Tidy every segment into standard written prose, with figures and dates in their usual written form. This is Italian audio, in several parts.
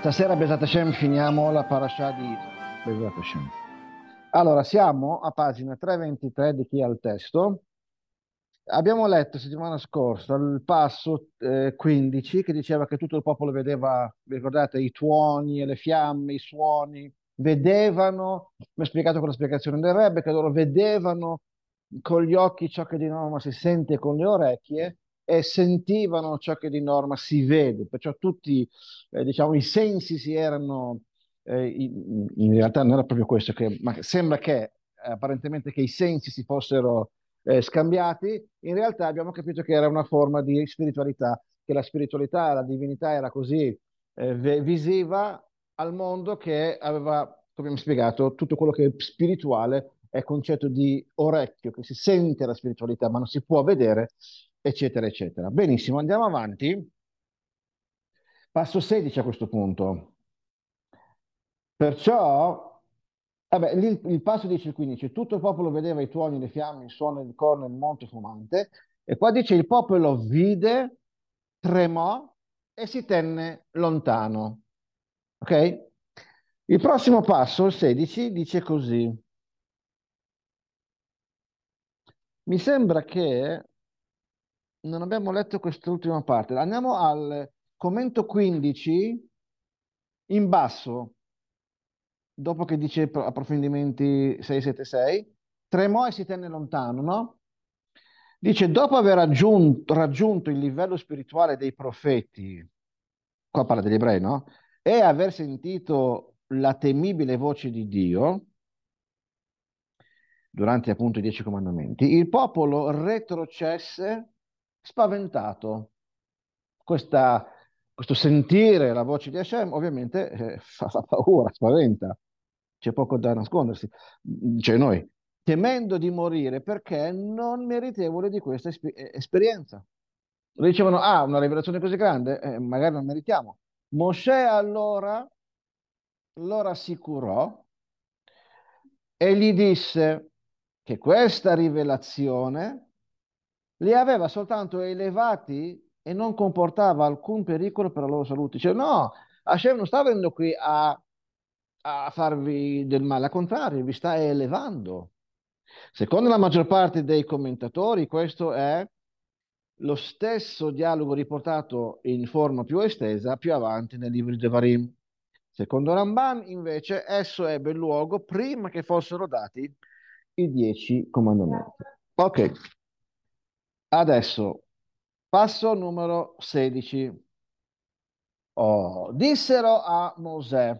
Stasera, Besat Hashem, finiamo la parasha di Israele. Besat Hashem. Allora, siamo a pagina 323 di chi ha il testo. Abbiamo letto settimana scorsa il passo 15 che diceva che tutto il popolo vedeva, vi ricordate, i tuoni e le fiamme, i suoni, vedevano, mi ha spiegato con la spiegazione del Rebbe, che loro vedevano con gli occhi ciò che di norma si sente con le orecchie e sentivano ciò che di norma si vede, perciò tutti, diciamo, i sensi si erano, in realtà non era proprio questo, ma sembra che apparentemente che i sensi si fossero scambiati, in realtà abbiamo capito che era una forma di spiritualità, che la spiritualità, la divinità era così visiva al mondo che aveva, come abbiamo spiegato, tutto quello che è spirituale è concetto di orecchio, che si sente la spiritualità, ma non si può vedere, eccetera, eccetera. Benissimo, andiamo avanti. Passo 16 a questo punto. Perciò, vabbè, lì il passo dice il 15, tutto il popolo vedeva i tuoni, le fiamme, il suono, il corno, il monte fumante, e qua dice il popolo vide, tremò e si tenne lontano. Ok? Il prossimo passo, il 16, dice così. Mi sembra che non abbiamo letto quest'ultima parte. Andiamo al commento 15 in basso, dopo che dice approfondimenti 676, tremò e si tenne lontano, no? Dice, dopo aver raggiunto il livello spirituale dei profeti, qua parla degli ebrei, no? E aver sentito la temibile voce di Dio, durante appunto i 10 comandamenti, il popolo retrocesse spaventato. Questa- Questo sentire la voce di Hashem ovviamente fa paura, spaventa, c'è poco da nascondersi, cioè noi, temendo di morire perché non meritevole di questa esperienza. Lo dicevano, ah, una rivelazione così grande, magari non meritiamo. Mosè allora lo rassicurò e gli disse che questa rivelazione li aveva soltanto elevati e non comportava alcun pericolo per la loro salute. Dice, no, Hashem non sta venendo qui a farvi del male, al contrario, vi sta elevando. Secondo la maggior parte dei commentatori, questo è lo stesso dialogo riportato in forma più estesa più avanti nel libro di Devarim. Secondo Ramban, invece, esso ebbe luogo prima che fossero dati i 10 comandamenti. Ok, adesso passo numero 16. Oh, dissero a Mosè,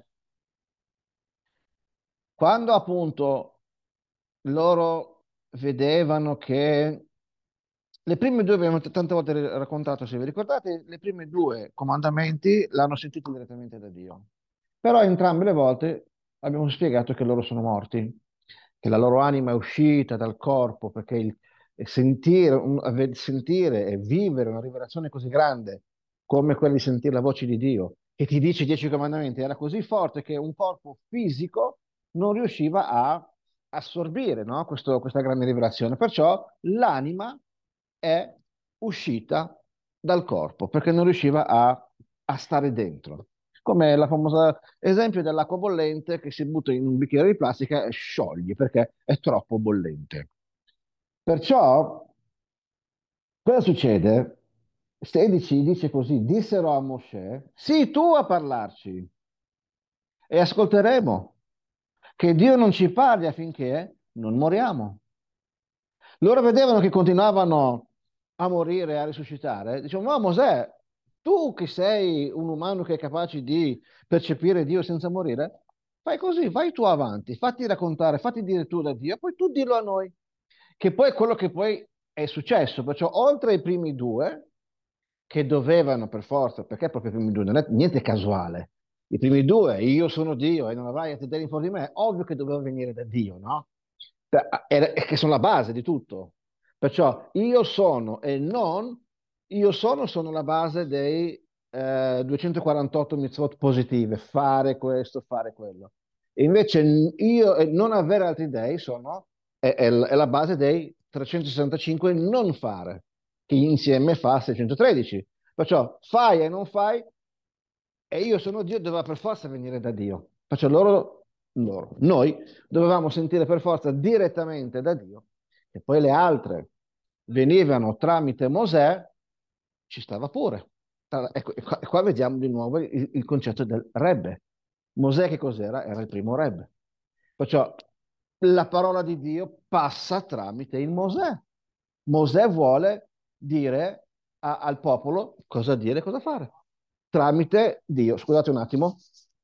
quando appunto loro vedevano che le prime due, abbiamo tante volte raccontato, se vi ricordate, le prime due comandamenti l'hanno sentito direttamente da Dio. Però entrambe le volte abbiamo spiegato che loro sono morti, che la loro anima è uscita dal corpo, perché e sentire, sentire e vivere una rivelazione così grande come quella di sentire la voce di Dio, che ti dice i 10 comandamenti, era così forte che un corpo fisico non riusciva a assorbire, no, questa grande rivelazione. Perciò l'anima è uscita dal corpo perché non riusciva a stare dentro. Come la famosa esempio dell'acqua bollente che si butta in un bicchiere di plastica e scioglie perché è troppo bollente. Perciò, cosa succede? 16 dice così, dissero a Mosè, sii tu a parlarci e ascolteremo, che Dio non ci parli affinché non moriamo. Loro vedevano che continuavano a morire, a risuscitare. Dicevano, ma Mosè, tu che sei un umano che è capace di percepire Dio senza morire, fai così, vai tu avanti, fatti raccontare, fatti dire tu da Dio, poi tu dillo a noi. Che poi è quello che poi è successo. Perciò, oltre ai primi due, che dovevano per forza, perché proprio i primi due, non è niente casuale. I primi due, io sono Dio e non avrai a te in fuori di me, ovvio che doveva venire da Dio, no? Che sono la base di tutto. Perciò io sono e non, io sono la base dei 248 mitzvot positive, fare questo, fare quello. E invece io e non avere altri dei è la base dei 365 non fare, che insieme fa 613. Perciò fai e non fai E io sono Dio, doveva per forza venire da Dio. Faccio loro. Noi dovevamo sentire per forza direttamente da Dio, e poi le altre venivano tramite Mosè, ci stava pure. Ecco, e qua vediamo di nuovo il concetto del Rebbe. Mosè che cos'era? Era il primo Rebbe. Perciò la parola di Dio passa tramite il Mosè. Mosè vuole dire al popolo cosa dire e cosa fare. Tramite Dio. Scusate un attimo.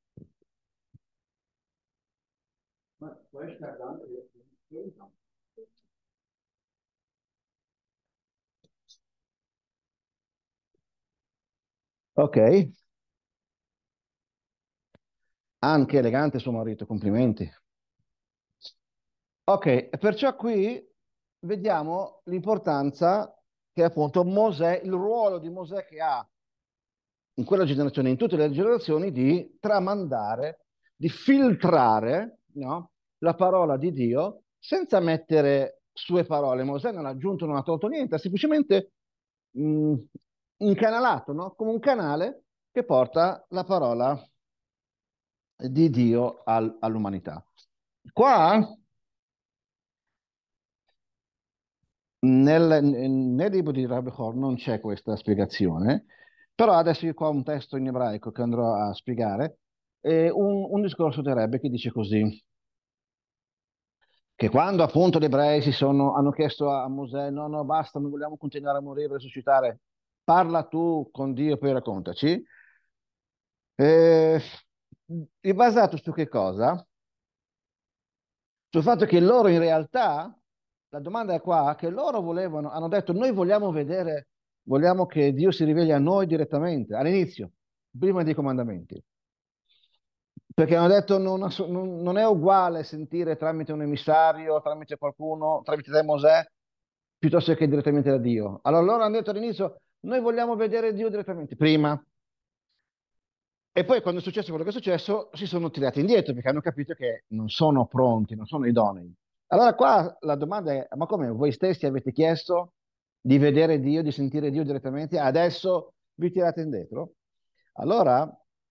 Ok, anche elegante suo marito, complimenti. Ok, e perciò qui vediamo l'importanza che appunto Mosè, il ruolo di Mosè che ha in quella generazione, in tutte le generazioni, di tramandare, di filtrare, no, la parola di Dio senza mettere sue parole. Mosè non ha aggiunto, non ha tolto niente, ha semplicemente mh, incanalato, no? Come un canale che porta la parola di Dio all'umanità. Qua nel libro di Rabbi Hor non c'è questa spiegazione, però adesso io qua ho un testo in ebraico che andrò a spiegare, un discorso di Rebbe che dice così, che quando appunto gli ebrei hanno chiesto a Mosè, no, no, basta, non vogliamo continuare a morire, risuscitare, parla tu con Dio, poi raccontaci, eh, è basato su che cosa? Sul fatto che loro in realtà, la domanda è qua, che loro volevano, hanno detto noi vogliamo vedere, vogliamo che Dio si riveli a noi direttamente, all'inizio, prima dei comandamenti. Perché hanno detto non è uguale sentire tramite un emissario, tramite qualcuno, tramite te Mosè, piuttosto che direttamente da Dio. Allora loro hanno detto all'inizio, noi vogliamo vedere Dio direttamente, prima. E poi quando è successo quello che è successo, si sono tirati indietro perché hanno capito che non sono pronti, non sono idonei. Allora qua la domanda è, ma come voi stessi avete chiesto di vedere Dio, di sentire Dio direttamente, adesso vi tirate indietro? Allora,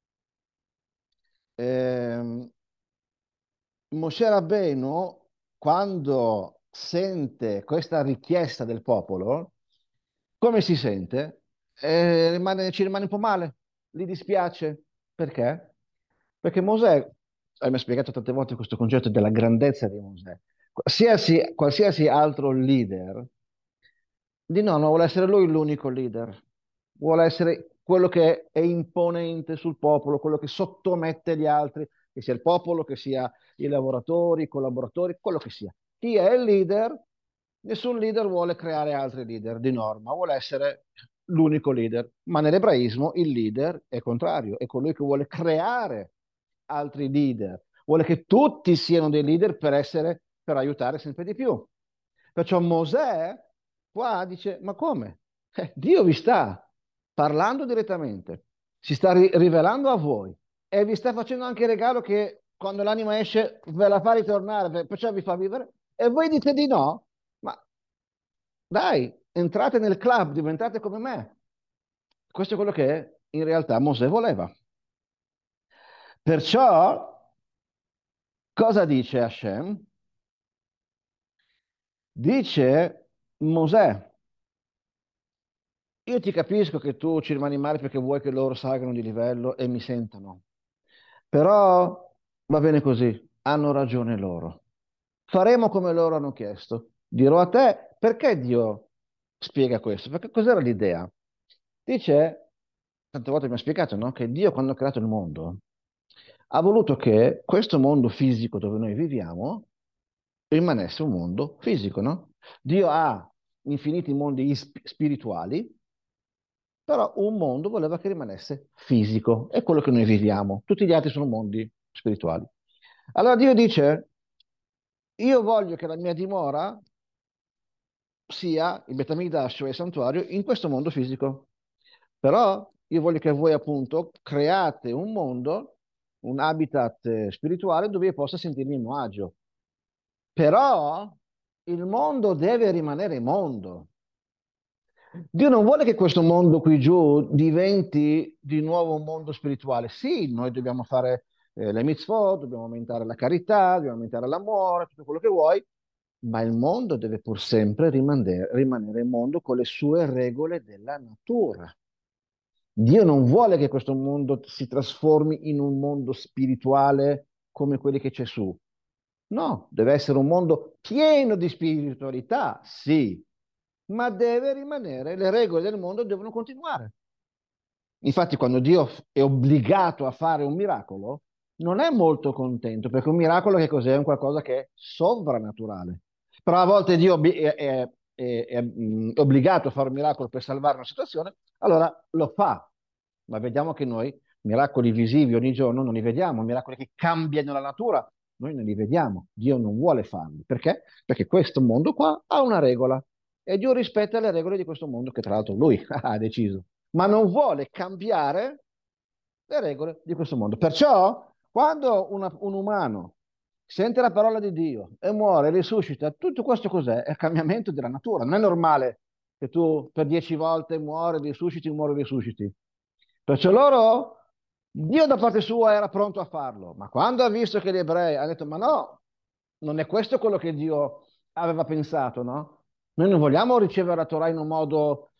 ehm, Mosè Rabbeinu, quando sente questa richiesta del popolo, come si sente? Ci rimane un po' male, gli dispiace. Perché? Perché Mosè, hai spiegato tante volte questo concetto della grandezza di Mosè. Qualsiasi altro leader di no, vuole essere lui l'unico leader, vuole essere quello che è imponente sul popolo, quello che sottomette gli altri, che sia il popolo, che sia i lavoratori, i collaboratori, quello che sia. Chi è il leader? Nessun leader vuole creare altri leader di norma, vuole essere l'unico leader. Ma nell'ebraismo il leader è contrario, è colui che vuole creare altri leader, vuole che tutti siano dei leader per aiutare sempre di più. Perciò Mosè qua dice, ma come? Dio vi sta parlando direttamente, si sta rivelando a voi e vi sta facendo anche il regalo che quando l'anima esce ve la fa ritornare, perciò vi fa vivere e voi dite di no? Ma dai, entrate nel club, diventate come me. Questo è quello che in realtà Mosè voleva. Perciò cosa dice Hashem? Dice Mosè, io ti capisco che tu ci rimani male perché vuoi che loro salgano di livello e mi sentano, però va bene così, hanno ragione loro. Faremo come loro hanno chiesto. Dirò a te perché Dio spiega questo, perché cos'era l'idea? Dice, tante volte mi ha spiegato, no? Che Dio quando ha creato il mondo ha voluto che questo mondo fisico dove noi viviamo rimanesse un mondo fisico, no? Dio ha infiniti mondi spirituali, però un mondo voleva che rimanesse fisico, è quello che noi viviamo. Tutti gli altri sono mondi spirituali. Allora Dio dice, io voglio che la mia dimora sia il Betamigdash, cioè il santuario, in questo mondo fisico. Però io voglio che voi appunto create un mondo, un habitat spirituale dove io possa sentirmi a mio agio. Però il mondo deve rimanere mondo. Dio non vuole che questo mondo qui giù diventi di nuovo un mondo spirituale. Sì, noi dobbiamo fare le mitzvot, dobbiamo aumentare la carità, dobbiamo aumentare l'amore, tutto quello che vuoi, ma il mondo deve pur sempre rimanere mondo con le sue regole della natura. Dio non vuole che questo mondo si trasformi in un mondo spirituale come quelli che c'è su. No, deve essere un mondo pieno di spiritualità, sì, ma deve rimanere, le regole del mondo devono continuare. Infatti, quando Dio è obbligato a fare un miracolo, non è molto contento, perché un miracolo che cos'è? È un qualcosa che è sovrannaturale. Però a volte Dio è obbligato a fare un miracolo per salvare una situazione, allora lo fa. Ma vediamo che noi miracoli visivi ogni giorno non li vediamo, miracoli che cambiano la natura, noi non li vediamo. Dio non vuole farli. Perché? Perché questo mondo qua ha una regola e Dio rispetta le regole di questo mondo che tra l'altro lui ha deciso, ma non vuole cambiare le regole di questo mondo. Perciò, quando un umano sente la parola di Dio e muore, risuscita, tutto questo cos'è? È il cambiamento della natura. Non è normale che tu per 10 volte muori, risusciti. Perciò loro, Dio da parte sua era pronto a farlo, ma quando ha visto che gli ebrei hanno detto, ma no, non è questo quello che Dio aveva pensato, no? Noi non vogliamo ricevere la Torah in un modo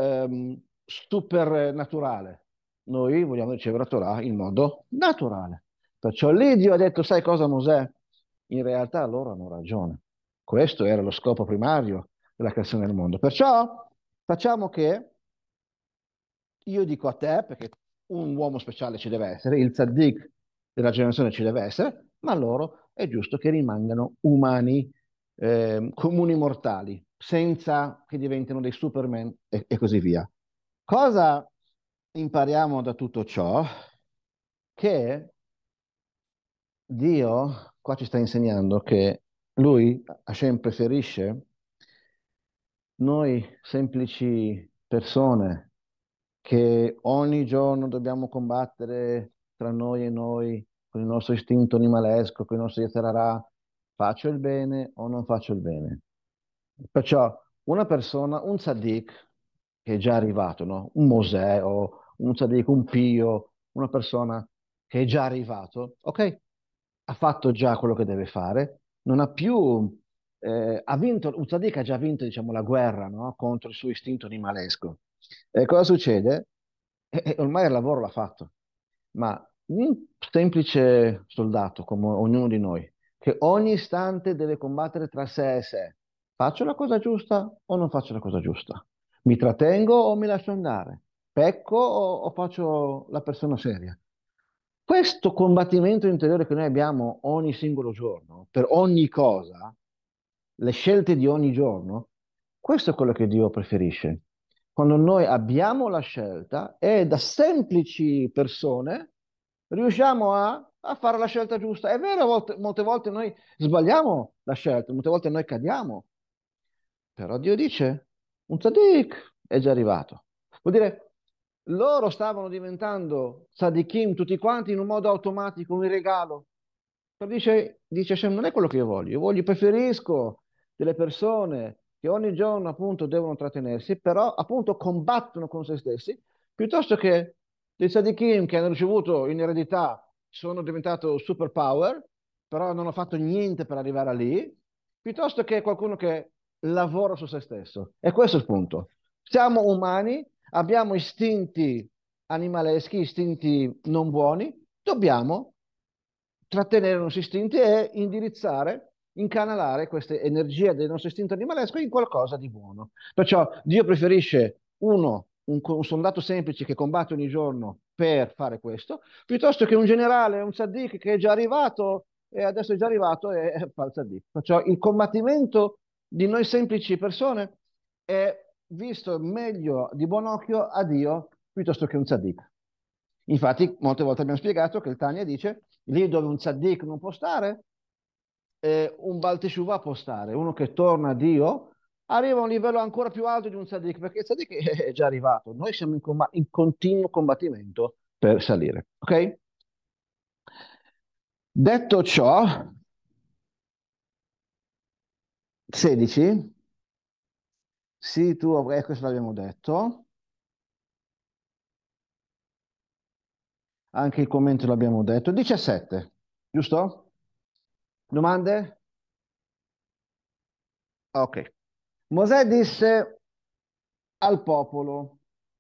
super naturale, noi vogliamo ricevere la Torah in modo naturale. Perciò lì Dio ha detto, sai cosa Mosè? In realtà loro hanno ragione. Questo era lo scopo primario della creazione del mondo. Perciò facciamo che io dico a te, perché un uomo speciale ci deve essere, il tzaddik della generazione ci deve essere, ma loro è giusto che rimangano umani, comuni mortali, senza che diventino dei Superman e così via. Cosa impariamo da tutto ciò? Che Dio qua ci sta insegnando che lui, Hashem, preferisce noi semplici persone che ogni giorno dobbiamo combattere tra noi e noi, con il nostro istinto animalesco, con i nostri yetzirarà, faccio il bene o non faccio il bene. Perciò una persona, un tzaddik, che è già arrivato, no? Un Mosè o un tzaddik, un Pio, una persona che è già arrivato, ok? Ha fatto già quello che deve fare, non ha più, ha vinto, un tzaddik ha già vinto, diciamo, la guerra, no? Contro il suo istinto animalesco. E cosa succede? Ormai il lavoro l'ha fatto, ma un semplice soldato come ognuno di noi, che ogni istante deve combattere tra sé e sé, faccio la cosa giusta o non faccio la cosa giusta? Mi trattengo o mi lascio andare? Pecco o faccio la persona seria? Questo combattimento interiore che noi abbiamo ogni singolo giorno, per ogni cosa, le scelte di ogni giorno, questo è quello che Dio preferisce. Quando noi abbiamo la scelta e da semplici persone riusciamo a fare la scelta giusta. È vero, molte volte noi sbagliamo la scelta, molte volte noi cadiamo, però Dio dice, un tzaddik è già arrivato. Vuol dire, loro stavano diventando tzaddikim tutti quanti in un modo automatico, un regalo. Però dice Hashem, non è quello che io voglio, preferisco delle persone che ogni giorno appunto devono trattenersi, però appunto combattono con se stessi, piuttosto che dei tzaddikim che hanno ricevuto in eredità, sono diventato superpower, però non hanno fatto niente per arrivare a lì, piuttosto che qualcuno che lavora su se stesso. E questo è il punto. Siamo umani, abbiamo istinti animaleschi, istinti non buoni, dobbiamo trattenere i nostri istinti e indirizzare, incanalare queste energie del nostro istinto animalesco in qualcosa di buono. Perciò Dio preferisce un soldato semplice che combatte ogni giorno per fare questo, piuttosto che un generale, un tzaddik che è già arrivato e adesso è già arrivato e fa il tzaddik. Perciò il combattimento di noi semplici persone è visto meglio di buon occhio a Dio piuttosto che un tzaddik. Infatti, molte volte abbiamo spiegato che il Tanya dice lì dove un tzaddik non può stare, un Baal Teshuvah può stare, uno che torna a Dio, arriva a un livello ancora più alto di un tzaddik, perché il tzaddik è già arrivato. Noi siamo in continuo combattimento per salire. Ok? Detto ciò, 16, Sì, tu, questo l'abbiamo detto. Anche il commento l'abbiamo detto. 17, giusto? Domande? Ok. Mosè disse al popolo,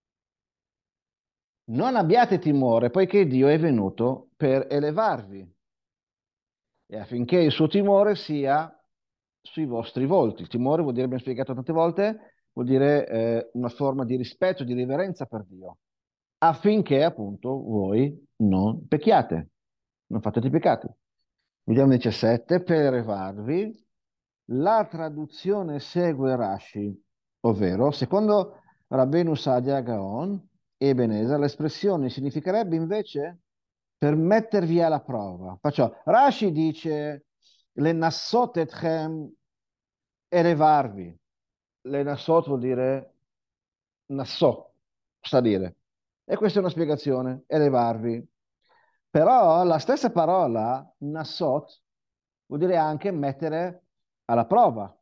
non abbiate timore, poiché Dio è venuto per elevarvi e affinché il suo timore sia sui vostri volti. Il timore vuol dire, abbiamo spiegato tante volte, vuol dire una forma di rispetto, di riverenza per Dio, affinché appunto voi non pecchiate, non fate peccati. Vediamo il 17, per elevarvi. La traduzione segue Rashi, ovvero, secondo Rabbeinu Sadia Gaon e Ebenezer, l'espressione significherebbe invece per mettervi alla prova. Perciò Rashi dice le nassot etchem, elevarvi. Le nassot vuol dire nassò, sta a dire. E questa è una spiegazione, elevarvi. Però la stessa parola nassot vuol dire anche mettere alla prova.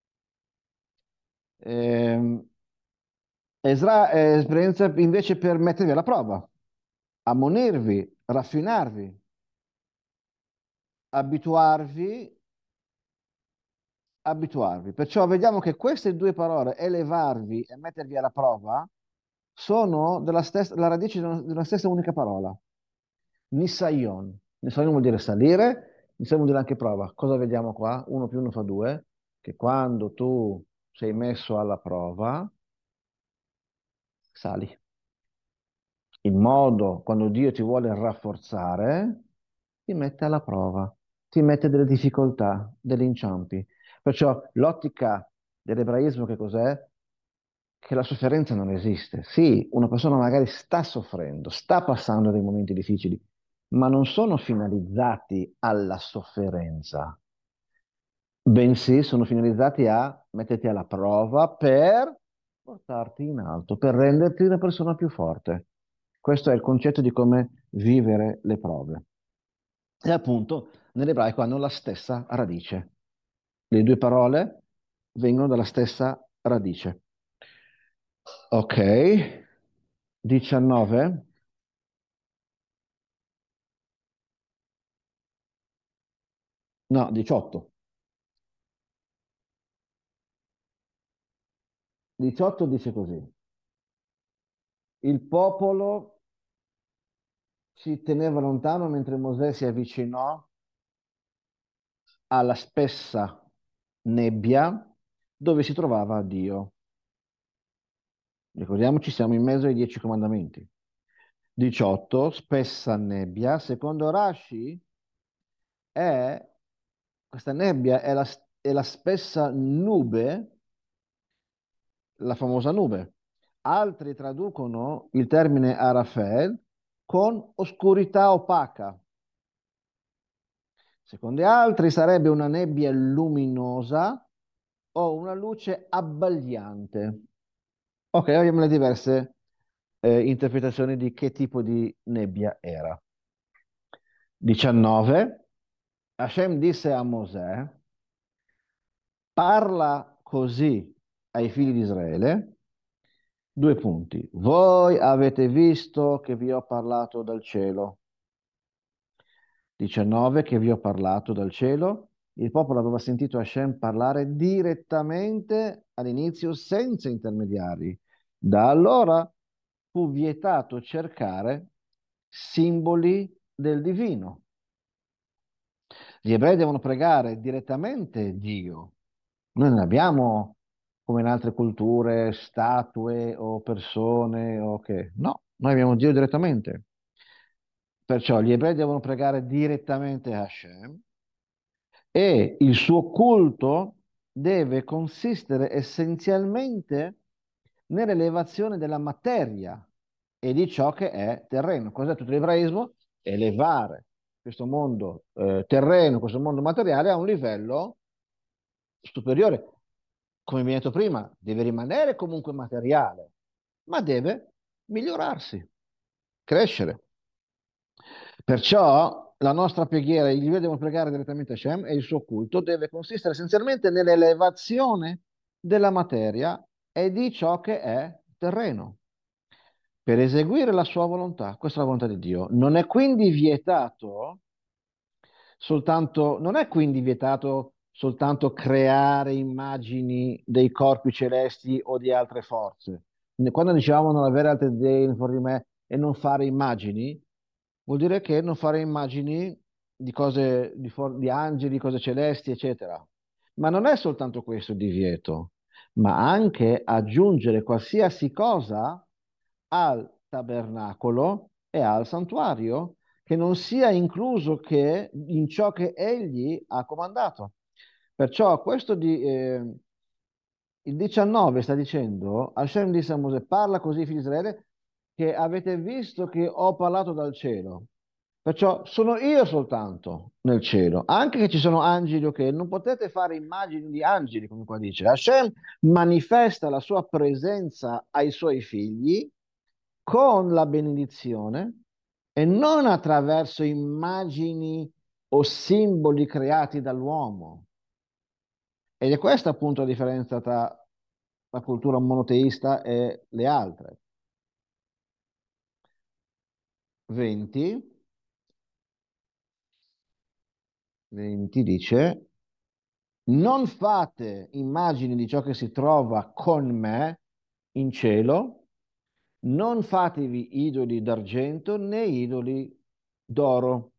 Ehm, Esra è esperienza invece per mettervi alla prova, ammonirvi, raffinarvi, abituarvi, abituarvi. Perciò vediamo che queste due parole, elevarvi e mettervi alla prova, sono della stessa, la radice di una stessa unica parola, Nisayon. Nisayon vuol dire salire, Nisayon vuol dire anche prova. Cosa vediamo qua? Uno più uno fa due, che quando tu sei messo alla prova, sali. Il modo, quando Dio ti vuole rafforzare, ti mette alla prova, ti mette delle difficoltà, degli inciampi. Perciò l'ottica dell'ebraismo che cos'è? Che la sofferenza non esiste. Sì, una persona magari sta soffrendo, sta passando dei momenti difficili, ma non sono finalizzati alla sofferenza, bensì sono finalizzati a metterti alla prova per portarti in alto, per renderti una persona più forte. Questo è il concetto di come vivere le prove. E appunto nell'ebraico hanno la stessa radice. Le due parole vengono dalla stessa radice. Ok, 19, no, 18. 18 dice così. Il popolo si teneva lontano mentre Mosè si avvicinò alla spessa nebbia dove si trovava Dio. Ricordiamoci, siamo in mezzo ai 10 comandamenti. 18, spessa nebbia. Secondo Rashi, è, questa nebbia è la spessa nube, la famosa nube. Altri traducono il termine Arafel con oscurità opaca. Secondo altri sarebbe una nebbia luminosa o una luce abbagliante. Ok, abbiamo le diverse interpretazioni di che tipo di nebbia era. 19. Hashem disse a Mosè, parla così ai figli di Israele, due punti. Voi avete visto che vi ho parlato dal cielo. 19, che vi ho parlato dal cielo. Il popolo aveva sentito Hashem parlare direttamente all'inizio senza intermediari. Da allora fu vietato cercare simboli del divino. Gli ebrei devono pregare direttamente Dio. Noi non abbiamo, come in altre culture, statue o persone o che. No, noi abbiamo Dio direttamente. Perciò gli ebrei devono pregare direttamente Hashem e il suo culto deve consistere essenzialmente nell'elevazione della materia e di ciò che è terreno. Cos'è tutto l'ebraismo? Elevare questo mondo terreno, questo mondo materiale a un livello superiore. Come vi ho detto prima, deve rimanere comunque materiale, ma deve migliorarsi, crescere. Perciò la nostra preghiera, gli devono pregare direttamente a Hashem e il suo culto deve consistere essenzialmente nell'elevazione della materia e di ciò che è terreno, per eseguire la sua volontà. Questa è la volontà di Dio. Non è quindi vietato soltanto creare immagini dei corpi celesti o di altre forze. Quando dicevamo non avere altre idee fuori di me e non fare immagini, vuol dire che non fare immagini di cose, di angeli, cose celesti, eccetera. Ma non è soltanto questo il divieto, ma anche aggiungere qualsiasi cosa al tabernacolo e al santuario che non sia incluso che in ciò che egli ha comandato. Perciò il 19 sta dicendo, Hashem disse a Mosè, parla così, figli di Israele, che avete visto che ho parlato dal cielo. Perciò sono io soltanto nel cielo, anche che ci sono angeli, ok, non potete fare immagini di angeli, come qua dice. Hashem manifesta la sua presenza ai suoi figli con la benedizione e non attraverso immagini o simboli creati dall'uomo. Ed è questa appunto la differenza tra la cultura monoteista e le altre. 20, 20 dice, non fate immagini di ciò che si trova con me in cielo, non fatevi idoli d'argento né idoli d'oro.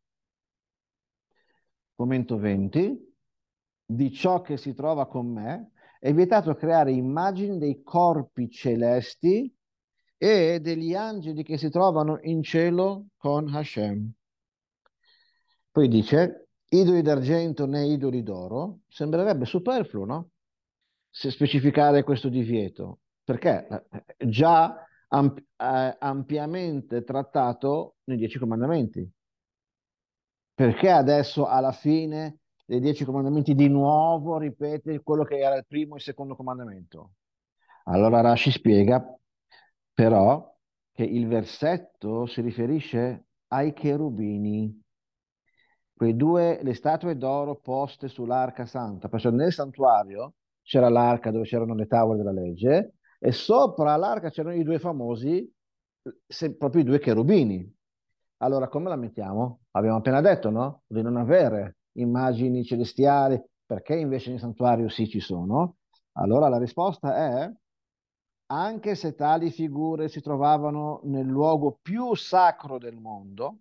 Momento 20, di ciò che si trova con me, è vietato creare immagini dei corpi celesti e degli angeli che si trovano in cielo con Hashem. Poi dice, idoli d'argento né idoli d'oro, sembrerebbe superfluo, no? Se specificare questo divieto, perché già ampiamente trattato nei Dieci Comandamenti. Perché adesso alla fine dei Dieci Comandamenti di nuovo ripete quello che era il primo e il secondo comandamento? Allora Rashi spiega però che il versetto si riferisce ai cherubini, le statue d'oro poste sull'arca santa, perché nel santuario c'era l'arca dove c'erano le tavole della legge e sopra l'arca c'erano i due famosi, proprio i due cherubini. Allora, come la mettiamo? Abbiamo appena detto, no? Di non avere immagini celestiali, perché invece nel santuario sì ci sono? Allora la risposta è, anche se tali figure si trovavano nel luogo più sacro del mondo,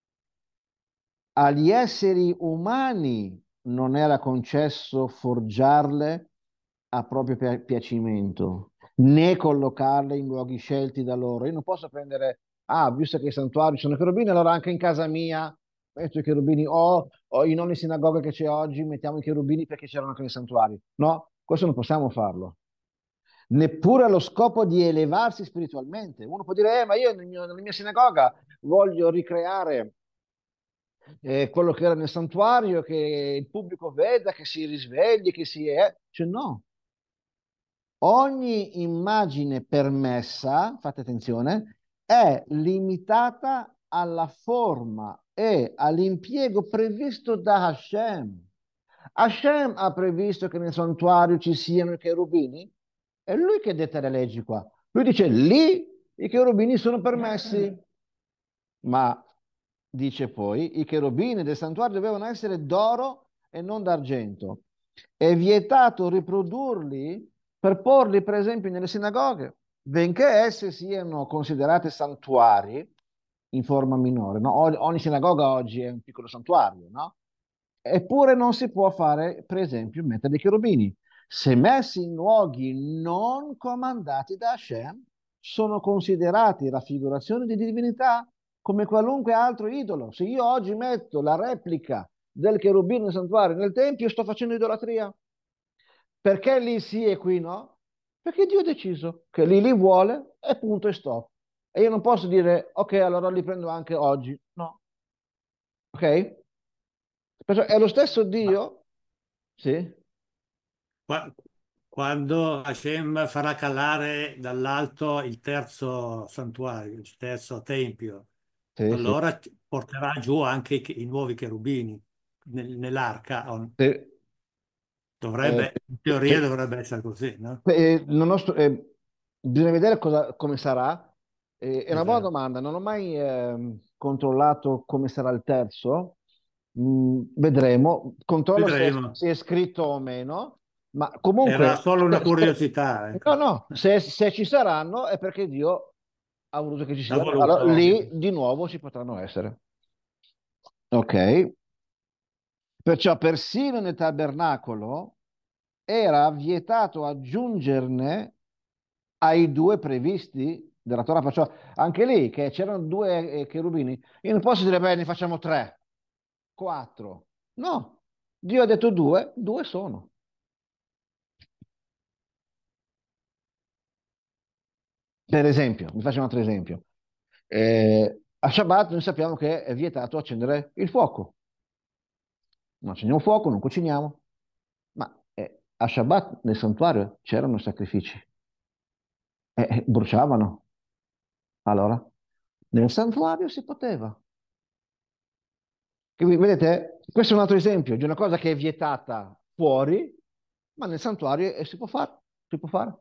agli esseri umani non era concesso forgiarle a proprio piacimento, né collocarle in luoghi scelti da loro. Io non posso prendere, visto che i santuari sono cherubini, allora anche in casa mia metto i cherubini, o in ogni sinagoga che c'è oggi mettiamo i cherubini perché c'erano anche nei santuari. No, questo non possiamo farlo. Neppure allo scopo di elevarsi spiritualmente. Uno può dire, ma io nella mia sinagoga voglio ricreare quello che era nel santuario, che il pubblico veda, che si risvegli, che si è. Cioè, no. Ogni immagine permessa, fate attenzione, è limitata alla forma e all'impiego previsto da Hashem. Hashem ha previsto che nel santuario ci siano i cherubini? È lui che detta le leggi qua. Lui dice lì i cherubini sono permessi, ma dice poi i cherubini del santuario dovevano essere d'oro e non d'argento. È vietato riprodurli per porli, per esempio, nelle sinagoghe, benché esse siano considerate santuari in forma minore, no? Ogni sinagoga oggi è un piccolo santuario, no? Eppure non si può fare, per esempio, mettere dei cherubini. Se messi in luoghi non comandati da Hashem, sono considerati raffigurazioni di divinità come qualunque altro idolo. Se io oggi metto la replica del cherubino nel santuario nel tempio, sto facendo idolatria. Perché lì sì e qui no? Perché Dio ha deciso che lì li vuole e punto e stop. E io non posso dire, ok, allora li prendo anche oggi. No, ok? Perciò è lo stesso Ma Dio, sì, qua- quando Hashem farà calare dall'alto il terzo santuario, il terzo tempio, sì, sì, allora porterà giù anche i nuovi cherubini nell'arca. sì. In teoria dovrebbe essere così, no? Non ho bisogna vedere come sarà. È una buona Esatto. domanda, non ho mai controllato come sarà il terzo. Vedremo, controllo Vedremo. se è scritto o meno, ma Era comunque, solo una curiosità, no, ecco. no, se ci saranno è perché Dio ha voluto che ci L'ha siano, allora voluto, ovvio. lì di nuovo ci potranno essere. Ok, perciò persino nel tabernacolo era vietato aggiungerne ai due previsti della Torah, perciò anche lì che c'erano due cherubini, io non posso dire, beh, ne facciamo tre, quattro. No, Dio ha detto due, due sono. Per esempio, vi faccio un altro esempio. A Shabbat noi sappiamo che è vietato accendere il fuoco. Non accendiamo fuoco, non cuciniamo, ma a Shabbat nel santuario c'erano sacrifici, bruciavano. Allora, nel santuario si poteva. Quindi, vedete, questo è un altro esempio di una cosa che è vietata fuori, ma nel santuario si può fare, si può fare.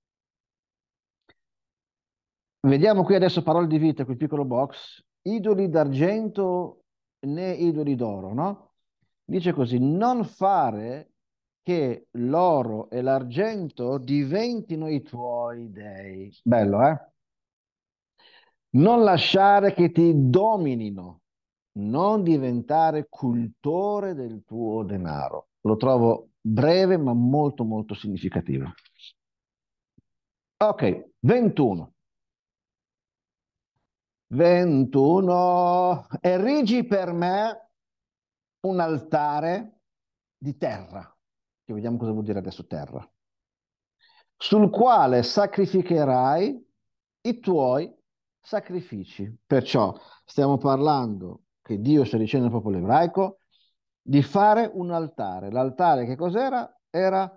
Vediamo qui adesso parole di vita, quel piccolo box, idoli d'argento né idoli d'oro, no? Dice così, non fare che l'oro e l'argento diventino i tuoi dei. Bello, eh? Non lasciare che ti dominino, non diventare cultore del tuo denaro. Lo trovo breve ma molto molto significativo. Ok, 21. 21. Erigi per me un altare di terra, che vediamo cosa vuol dire adesso terra, sul quale sacrificherai i tuoi sacrifici. Perciò stiamo parlando che Dio sta dicendo al popolo ebraico di fare un altare. L'altare che cos'era? Era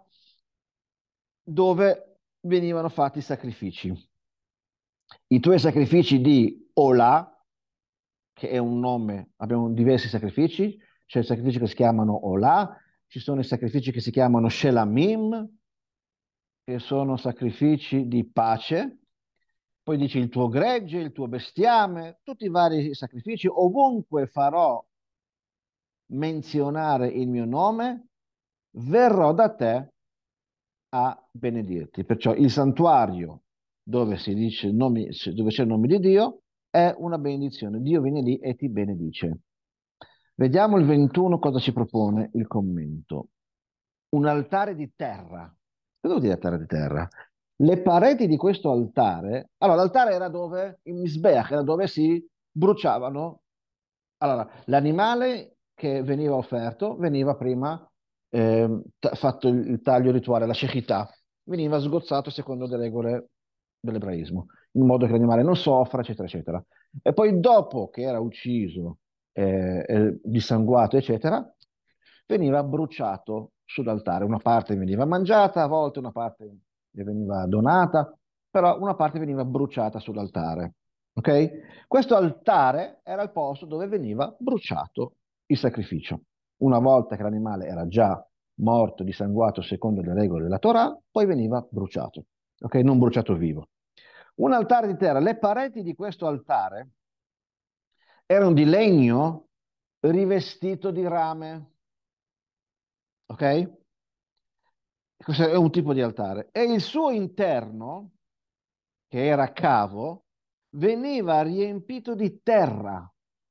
dove venivano fatti i sacrifici. I tuoi sacrifici di Olà, che è un nome, abbiamo diversi sacrifici, c'è i sacrifici che si chiamano Olà, ci sono i sacrifici che si chiamano Shelamim, che sono sacrifici di pace, poi dice il tuo gregge, il tuo bestiame, tutti i vari sacrifici, ovunque farò menzionare il mio nome, verrò da te a benedirti. Perciò il santuario dove si dice dove c'è il nome di Dio è una benedizione. Dio viene lì e ti benedice. Vediamo il 21 cosa ci propone il commento. Un altare di terra. Cosa vuol dire altare di terra? Le pareti di questo altare, allora l'altare era dove, il Misbeach, era dove si bruciavano. Allora, l'animale che veniva offerto veniva prima fatto il taglio rituale, la shechità, veniva sgozzato secondo le regole dell'ebraismo, in modo che l'animale non soffra, eccetera, eccetera. E poi dopo che era ucciso, dissanguato, eccetera, veniva bruciato sull'altare. Una parte veniva mangiata, a volte una parte gli veniva donata, però una parte veniva bruciata sull'altare. Ok? Questo altare era il posto dove veniva bruciato il sacrificio. Una volta che l'animale era già morto, dissanguato secondo le regole della Torah, poi veniva bruciato, ok? Non bruciato vivo. Un altare di terra, le pareti di questo altare erano di legno rivestito di rame, ok? Questo è un tipo di altare. E il suo interno, che era cavo, veniva riempito di terra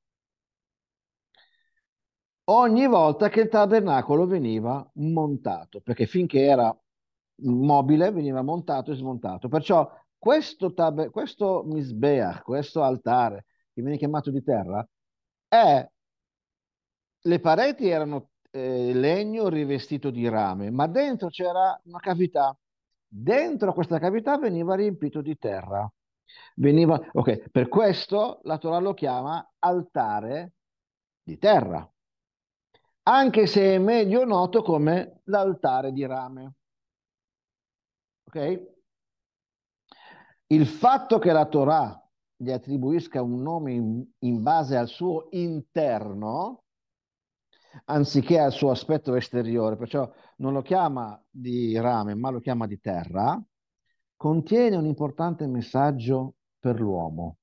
ogni volta che il tabernacolo veniva montato, perché finché era mobile veniva montato e smontato. Perciò questo Misbeach, questo altare, che viene chiamato di terra, è, le pareti erano legno rivestito di rame, ma dentro c'era una cavità. Dentro questa cavità veniva riempito di terra. Ok, per questo la Torah lo chiama altare di terra, anche se è meglio noto come l'altare di rame. Ok? Il fatto che la Torah gli attribuisca un nome in base al suo interno anziché al suo aspetto esteriore, perciò non lo chiama di rame, ma lo chiama di terra, contiene un importante messaggio per l'uomo.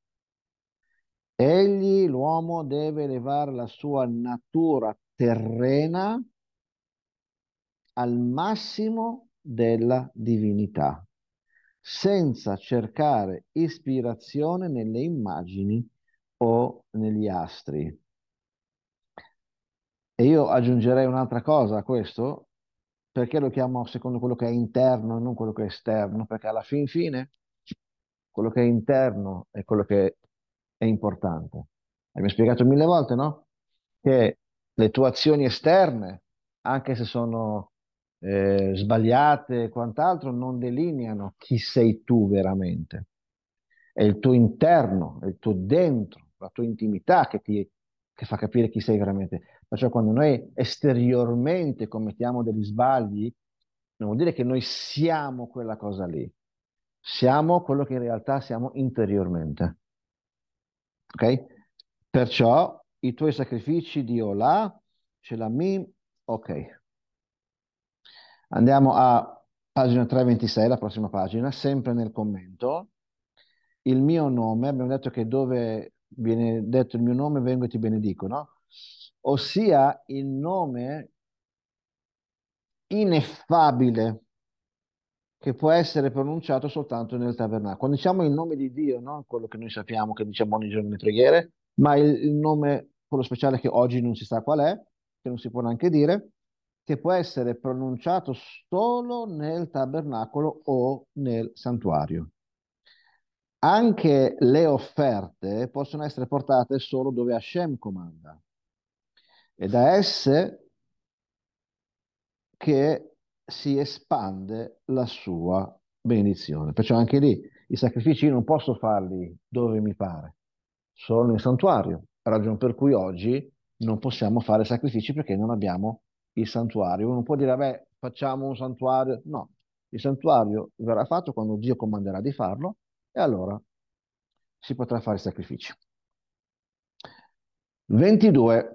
Egli, l'uomo, deve elevare la sua natura terrena al massimo della divinità, senza cercare ispirazione nelle immagini o negli astri. E io aggiungerei un'altra cosa a questo, perché lo chiamo secondo quello che è interno e non quello che è esterno, perché alla fin fine quello che è interno è quello che è importante. Abbiamo spiegato mille volte, no? Che le tue azioni esterne, anche se sono sbagliate e quant'altro, non delineano chi sei tu veramente. È il tuo interno, è il tuo dentro, la tua intimità che fa capire chi sei veramente. Perciò quando noi esteriormente commettiamo degli sbagli, non vuol dire che noi siamo quella cosa lì. Siamo quello che in realtà siamo interiormente. Ok? Perciò i tuoi sacrifici di Olà, ce l'ha mi, ok. Andiamo a pagina 326, la prossima pagina, sempre nel commento. Il mio nome, abbiamo detto che dove viene detto il mio nome vengo e ti benedico, no? Ossia il nome ineffabile che può essere pronunciato soltanto nel tabernacolo. Quando diciamo il nome di Dio, non quello che noi sappiamo, che diciamo ogni giorno nelle preghiere, ma il nome, quello speciale che oggi non si sa qual è, che non si può neanche dire, che può essere pronunciato solo nel tabernacolo o nel santuario. Anche le offerte possono essere portate solo dove Hashem comanda. È da esse che si espande la sua benedizione. Perciò anche lì i sacrifici io non posso farli dove mi pare, solo nel santuario. Ragione per cui oggi non possiamo fare sacrifici perché non abbiamo il santuario. Uno può dire, vabbè, facciamo un santuario. No, il santuario verrà fatto quando Dio comanderà di farlo e allora si potrà fare sacrifici. 22.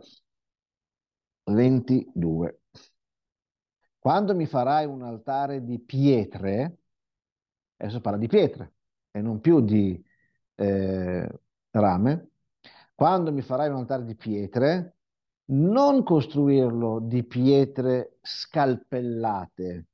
22. Quando mi farai un altare di pietre, adesso parla di pietre e non più di eh, rame, quando mi farai un altare di pietre, non costruirlo di pietre scalpellate,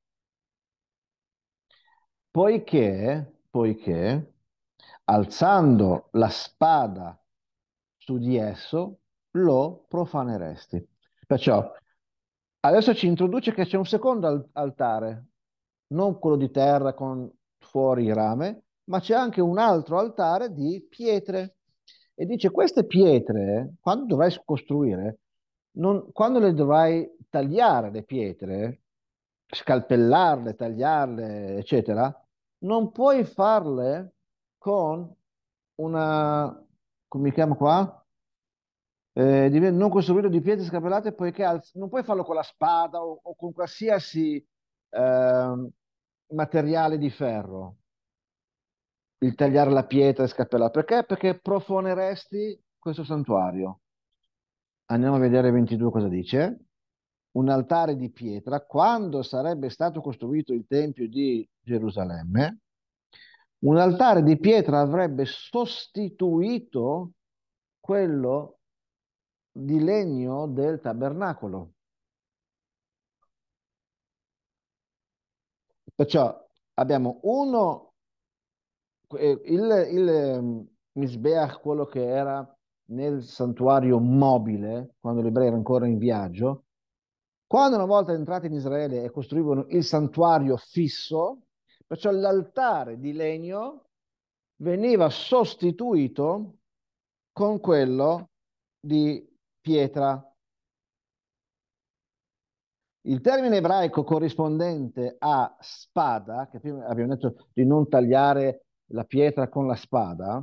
poiché alzando la spada su di esso lo profaneresti. Perciò adesso ci introduce che c'è un secondo altare, non quello di terra con fuori il rame, ma c'è anche un altro altare di pietre. E dice, queste pietre, quando dovrai costruire, quando le dovrai tagliare le pietre, scalpellarle, tagliarle, eccetera, non puoi farle con una, come si chiama qua? Non costruirlo di pietre scalpellate poiché non puoi farlo con la spada o con qualsiasi ehm, materiale di ferro, il tagliare la pietra e scalpellare. Perché? Perché profaneresti questo santuario. Andiamo a vedere 22 cosa dice. Un altare di pietra, quando sarebbe stato costruito il Tempio di Gerusalemme, un altare di pietra avrebbe sostituito quello di legno del tabernacolo. Perciò abbiamo uno, il Misbeach, quello che era nel santuario mobile, quando gli ebrei erano ancora in viaggio, quando una volta entrati in Israele e costruivano il santuario fisso, perciò l'altare di legno veniva sostituito con quello di pietra. Il termine ebraico corrispondente a spada, che prima abbiamo detto di non tagliare la pietra con la spada,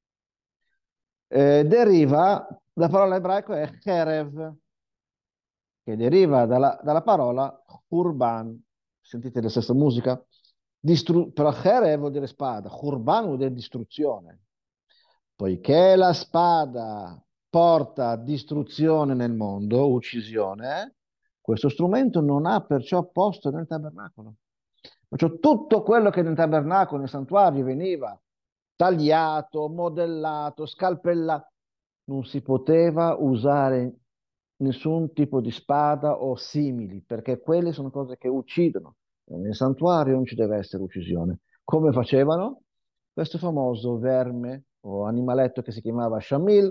deriva, la parola ebraica è cherev, che deriva dalla parola urban. Sentite la stessa musica? Però cherev vuol dire spada, urban vuol dire distruzione. Poiché la spada porta distruzione nel mondo, uccisione, questo strumento non ha perciò posto nel tabernacolo. Perciò tutto quello che nel tabernacolo, nel santuario veniva tagliato, modellato, scalpellato, non si poteva usare nessun tipo di spada o simili, perché quelle sono cose che uccidono. E nel santuario non ci deve essere uccisione. Come facevano? Questo famoso verme o animaletto che si chiamava Shamil,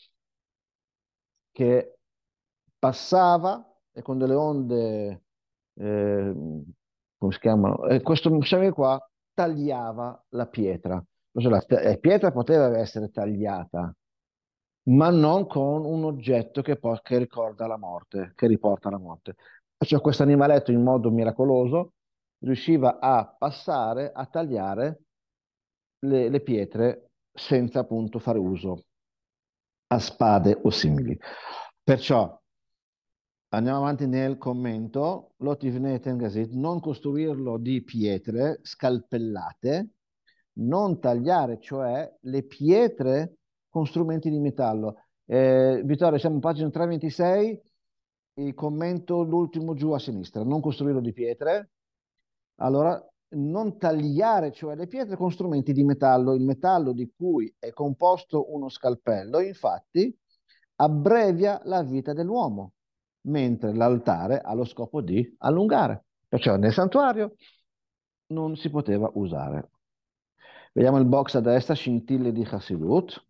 che passava e con delle onde, eh, come si chiamano? Questo Shamil qua tagliava la pietra. Cioè, la pietra poteva essere tagliata, ma non con un oggetto che ricorda la morte, che riporta la morte. Cioè, questo animaletto in modo miracoloso riusciva a passare, a tagliare le pietre senza appunto fare uso a spade o simili. Perciò andiamo avanti nel commento. L'Otivne Tengasit, non costruirlo di pietre scalpellate, non tagliare, cioè le pietre con strumenti di metallo. Vittorio, siamo a pagina 326, il commento l'ultimo giù a sinistra, non costruirlo di pietre. Allora, non tagliare, cioè le pietre con strumenti di metallo, il metallo di cui è composto uno scalpello, infatti, abbrevia la vita dell'uomo, mentre l'altare ha lo scopo di allungare. Perciò nel santuario non si poteva usare. Vediamo il box a destra, scintille di Hasidut.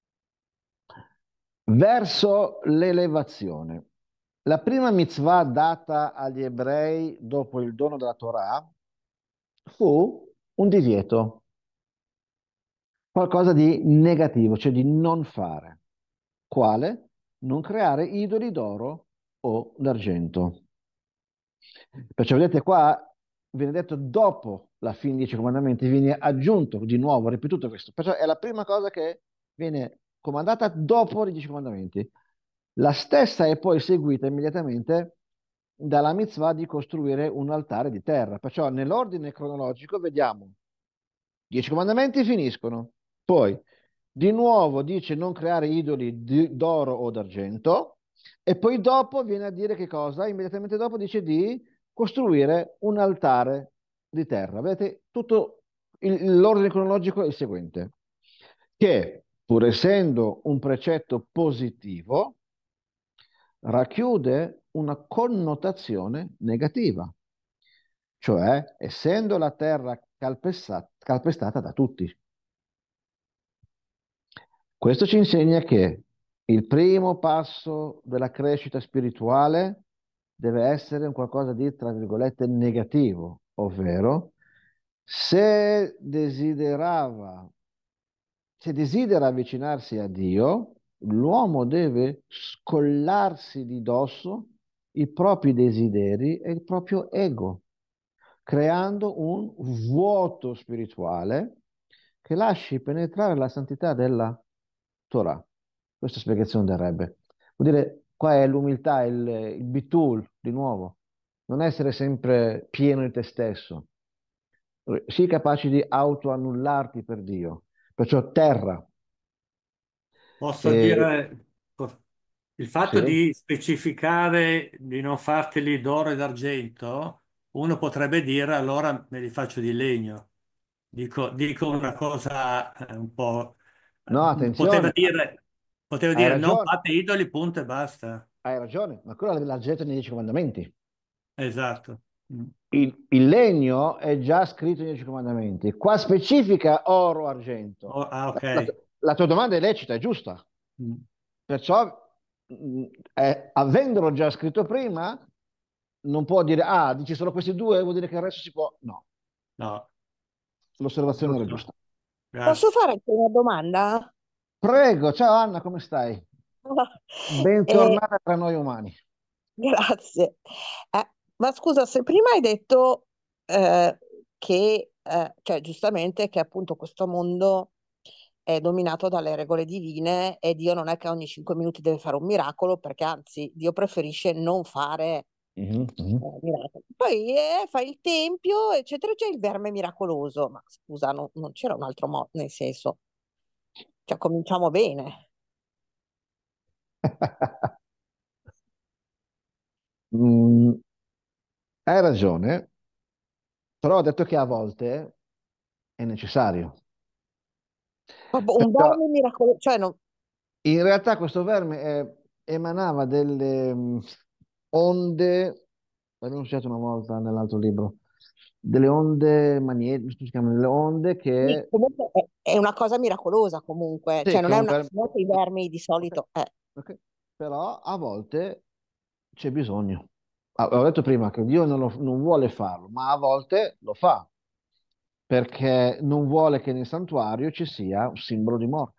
Verso l'elevazione. La prima mitzvah data agli ebrei dopo il dono della Torah fu un divieto, qualcosa di negativo, cioè di non fare. Quale? Non creare idoli d'oro o d'argento. Perciò vedete qua, viene detto dopo la fine dei 10 comandamenti, viene aggiunto di nuovo, ripetuto questo. Perciò è la prima cosa che viene comandata dopo i 10 comandamenti. La stessa è poi seguita immediatamente dalla mitzvah di costruire un altare di terra. Perciò nell'ordine cronologico vediamo 10 comandamenti finiscono, poi di nuovo dice non creare idoli d'oro o d'argento e poi dopo viene a dire che cosa? Immediatamente dopo dice di costruire un altare di terra. Vedete, tutto l'ordine cronologico è il seguente, che pur essendo un precetto positivo, racchiude una connotazione negativa, cioè essendo la terra calpestata da tutti. Questo ci insegna che il primo passo della crescita spirituale deve essere un qualcosa di, tra virgolette, negativo, ovvero se se desidera avvicinarsi a Dio, l'uomo deve scollarsi di dosso i propri desideri e il proprio ego, creando un vuoto spirituale che lasci penetrare la santità della Torah. Questa spiegazione del Rebbe. Vuol dire, qua è l'umiltà, il bitul, di nuovo. Non essere sempre pieno di te stesso. Sii capace di autoannullarti per Dio. Perciò terra. Posso E, dire, il fatto sì. di specificare di non farteli d'oro e d'argento, uno potrebbe dire allora me li faccio di legno. Dico una cosa un po'. No, Poteva attenzione, dire, poteva hai dire non ragione, fate idoli, punto e basta. hai ragione, ma quello l'ha detto nei 10 comandamenti. Esatto. Mm. Il legno è già scritto nei 10 comandamenti. Qua specifica oro, argento. La, Ok. la- la tua domanda è lecita, è giusta. Mm. Perciò, avendolo già scritto prima, non può dire, ah, dici solo questi due, vuol dire che il resto si può. No, No, l'osservazione era giusto. giusta. Posso Grazie. fare anche una domanda? Prego, ciao Anna, come stai? Eh, Bentornata tra noi umani. grazie. Ma scusa, se prima hai detto cioè giustamente che appunto questo mondo è dominato dalle regole divine e Dio non è che ogni 5 minuti deve fare un miracolo, perché anzi Dio preferisce non fare Mhm, mhm. miracoli. Poi fa il tempio, eccetera, c'è il verme miracoloso. Ma scusa, non c'era un altro modo, nel senso, cioè cominciamo bene. Mm, hai ragione, però ho detto che a volte è necessario. Proprio un Perciò verme miracoloso, cioè in realtà questo verme emanava delle onde, l'abbiamo studiato una volta nell'altro libro, delle onde magnetiche, si chiamano, delle onde sì, che, comunque è una cosa miracolosa comunque, sì, cioè che non è è un una verme, non che i vermi di ok, solito. ok, però a volte c'è bisogno. Ah, ho detto prima che Dio non vuole farlo, ma a volte lo fa, perché non vuole che nel santuario ci sia un simbolo di morte.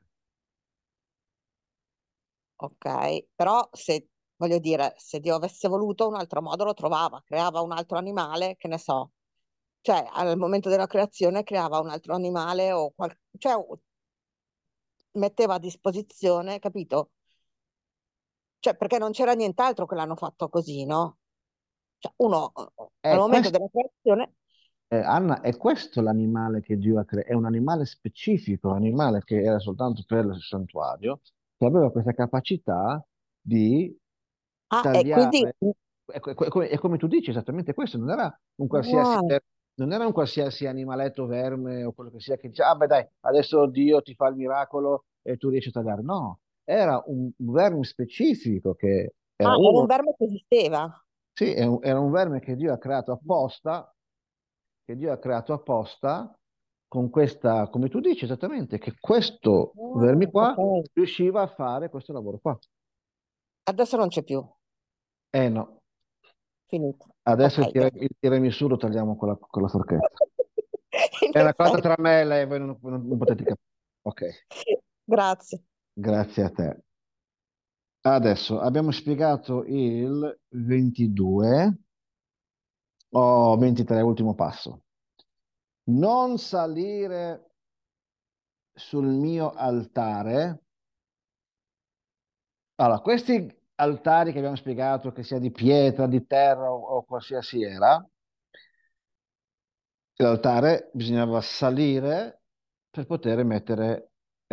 Ok, però se, voglio dire, se Dio avesse voluto un altro modo lo trovava, creava un altro animale, che ne so, cioè al momento della creazione creava un altro animale o cioè metteva a disposizione, capito? Cioè perché non c'era nient'altro che l'hanno fatto così, no? Cioè uno al È momento questo della creazione, Anna, è questo l'animale che Dio ha creato? È un animale specifico, un animale che era soltanto per il santuario, che aveva questa capacità di ah, e quindi, tagliare. È come tu dici, esattamente questo, non era un qualsiasi, ah, non era un qualsiasi animaletto, verme o quello che sia, che dice, ah beh dai, adesso Dio ti fa il miracolo e tu riesci a tagliare. No, era un verme specifico che era era uno, un verme che esisteva. sì, era un verme che Dio ha creato apposta, che Dio ha creato apposta con questa, come tu dici esattamente, che questo verme qua Ok, riusciva a fare questo lavoro qua. adesso non c'è più, Eh no, finito. adesso Ok, grazie. il tiramisù lo tagliamo con la forchetta. In È una cosa effetti, tra me e lei, voi non potete capire. Ok, grazie. grazie a te. Adesso abbiamo spiegato il 22 o 23, ultimo passo. Non salire sul mio altare. Allora, questi altari che abbiamo spiegato, che sia di pietra, di terra o qualsiasi era, l'altare bisognava salire per poter mettere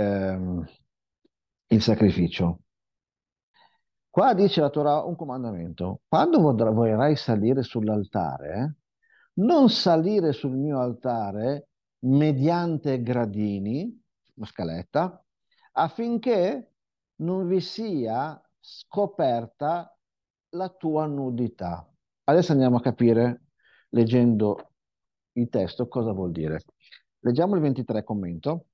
il sacrificio. Qua dice la Torah un comandamento. Quando vorrai salire sull'altare, non salire sul mio altare mediante gradini, una scaletta, affinché non vi sia scoperta la tua nudità. Adesso andiamo a capire, leggendo il testo, cosa vuol dire. Leggiamo il 23 commento.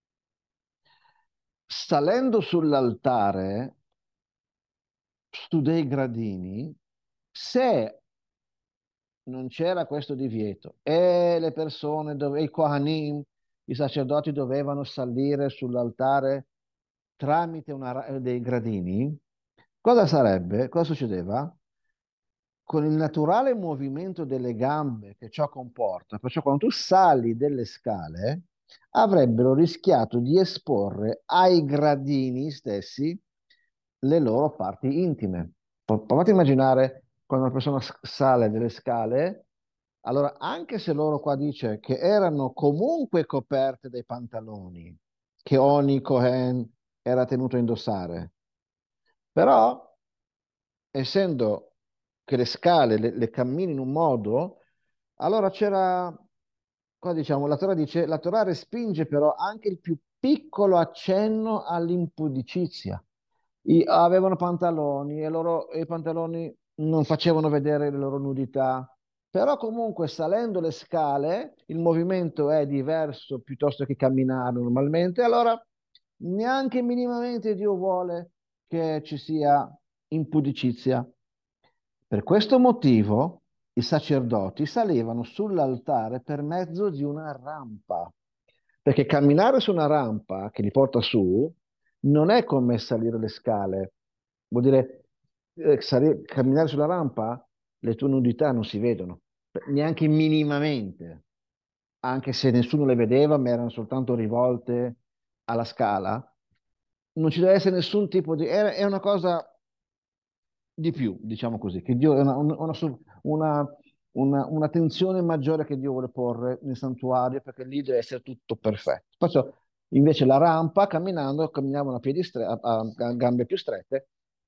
Salendo sull'altare su dei gradini, se non c'era questo divieto e le persone, i Kohanim, i sacerdoti dovevano salire sull'altare tramite dei gradini, cosa sarebbe? Cosa succedeva? Con il naturale movimento delle gambe che ciò comporta, perciò quando tu sali delle scale, avrebbero rischiato di esporre ai gradini stessi le loro parti intime. Provate a immaginare quando una persona sale delle scale, allora anche se loro qua dice che erano comunque coperte dai pantaloni che ogni Cohen era tenuto a indossare, però essendo che le scale le cammini in un modo, allora c'era, qua diciamo, la Torah dice, la Torah respinge però anche il più piccolo accenno all'impudicizia. Avevano pantaloni e i pantaloni non facevano vedere le loro nudità, però comunque salendo le scale il movimento è diverso piuttosto che camminare normalmente, allora neanche minimamente Dio vuole che ci sia impudicizia. Per questo motivo i sacerdoti salivano sull'altare per mezzo di una rampa, perché camminare su una rampa che li porta su non è come salire le scale. Vuol dire, camminare sulla rampa, le tue nudità non si vedono, neanche minimamente, anche se nessuno le vedeva, ma erano soltanto rivolte alla scala. Non ci deve essere nessun tipo di. È una cosa di più, diciamo così, che Dio è un'attenzione maggiore che Dio vuole porre nel santuario perché lì deve essere tutto perfetto. Perciò invece la rampa, camminando, camminavano a piedi a gambe più strette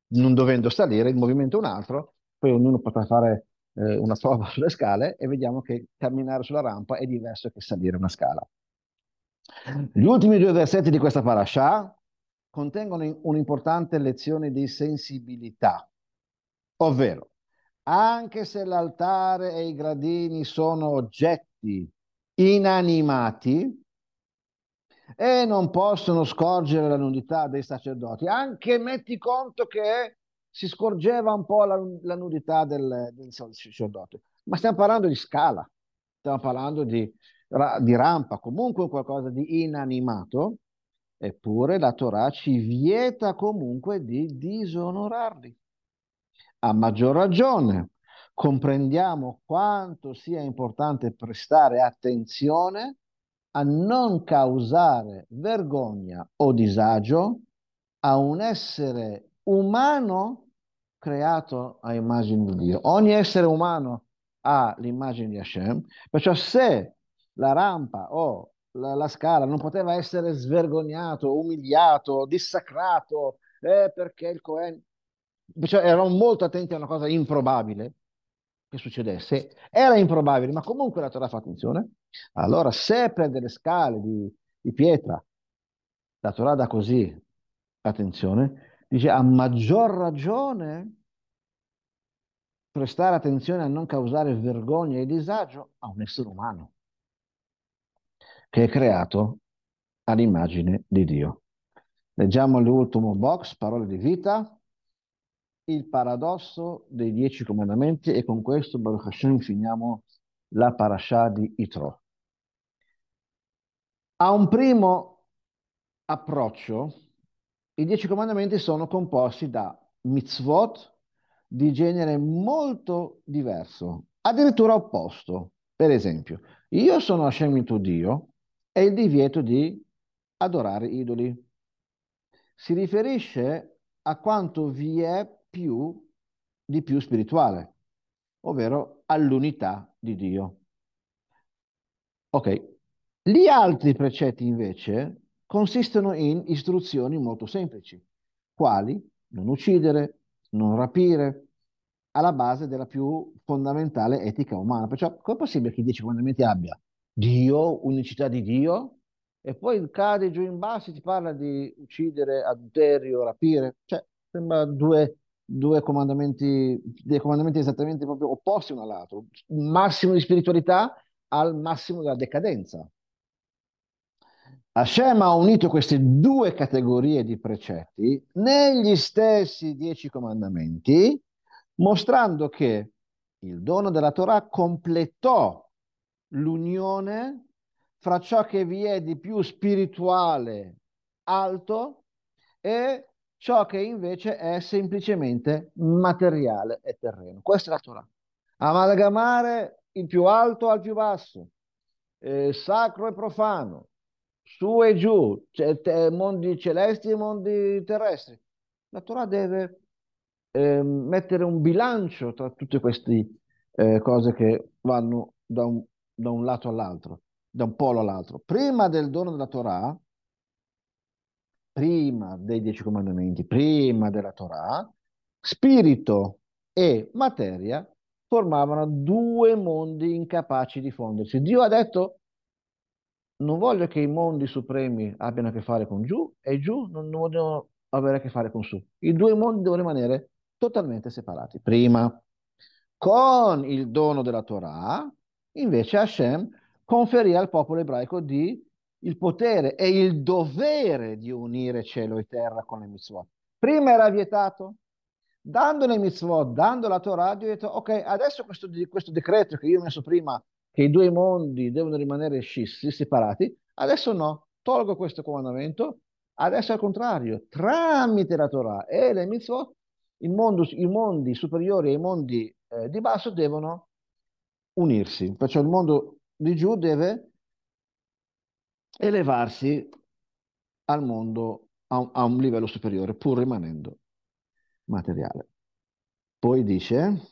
non dovendo salire, il movimento è un altro, poi ognuno potrà fare una prova sulle scale e vediamo che camminare sulla rampa è diverso che salire una scala. Gli ultimi due versetti di questa parasha contengono un'importante lezione di sensibilità, ovvero, anche se l'altare e i gradini sono oggetti inanimati e non possono scorgere la nudità dei sacerdoti, anche metti conto che si scorgeva un po' la nudità del sacerdote, ma stiamo parlando di scala, stiamo parlando di rampa, comunque qualcosa di inanimato, eppure la Torah ci vieta comunque di disonorarli. A maggior ragione, comprendiamo quanto sia importante prestare attenzione a non causare vergogna o disagio a un essere umano creato a immagine di Dio. Ogni essere umano ha l'immagine di Hashem, perciò se la rampa o la scala non poteva essere svergognato, umiliato, dissacrato, perché il Cohen... Perciò eravamo molto attenti a una cosa improbabile che succedesse. Era improbabile, ma comunque la Torah fa attenzione. Allora, se per delle scale di pietra la Torah dà così attenzione, dice a maggior ragione prestare attenzione a non causare vergogna e disagio a un essere umano che è creato all'immagine di Dio. Leggiamo l'ultimo box, parole di vita, il paradosso dei 10 comandamenti e con questo, Baruch Hashem, finiamo la parasha di Yitro. A un primo approccio, i 10 comandamenti sono composti da mitzvot di genere molto diverso, addirittura opposto. Per esempio, io sono Hashem il tuo Dio e il divieto di adorare idoli. Si riferisce a quanto vi è più di più spirituale, ovvero all'unità di Dio. Ok, gli altri precetti invece consistono in istruzioni molto semplici, quali non uccidere, non rapire, alla base della più fondamentale etica umana. Perciò, com'è possibile che i 10 comandamenti abbia Dio, unicità di Dio, e poi cade giù in basso e ti parla di uccidere, adulterio, rapire? Cioè, sembra due comandamenti, dei comandamenti esattamente proprio opposti uno all'altro. Un massimo di spiritualità al massimo della decadenza. Hashem ha unito queste due categorie di precetti negli stessi 10 comandamenti, mostrando che il dono della Torah completò l'unione fra ciò che vi è di più spirituale alto e ciò che invece è semplicemente materiale e terreno. Questa è la Torah. Amalgamare il più alto al più basso, sacro e profano, su e giù, mondi celesti e mondi terrestri. La Torah deve mettere un bilancio tra tutte queste cose che vanno da un lato all'altro, da un polo all'altro. Prima del dono della Torah, prima dei 10 comandamenti, prima della Torah, spirito e materia formavano due mondi incapaci di fondersi. Dio ha detto non voglio che i mondi supremi abbiano a che fare con giù e giù non vogliono avere a che fare con su. I due mondi devono rimanere totalmente separati. Prima, con il dono della Torah, invece Hashem conferì al popolo ebraico il potere e il dovere di unire cielo e terra con le mitzvot. Prima era vietato, dando le mitzvot, dando la Torah, Dio ha detto, ok, adesso questo decreto che io ho messo prima che i due mondi devono rimanere scissi, separati. Adesso no, tolgo questo comandamento. Adesso è al contrario, tramite la Torah e le mitzvot, i mondi superiori e i mondi di basso devono unirsi. Perciò il mondo di giù deve elevarsi al mondo a un livello superiore, pur rimanendo materiale. Poi dice,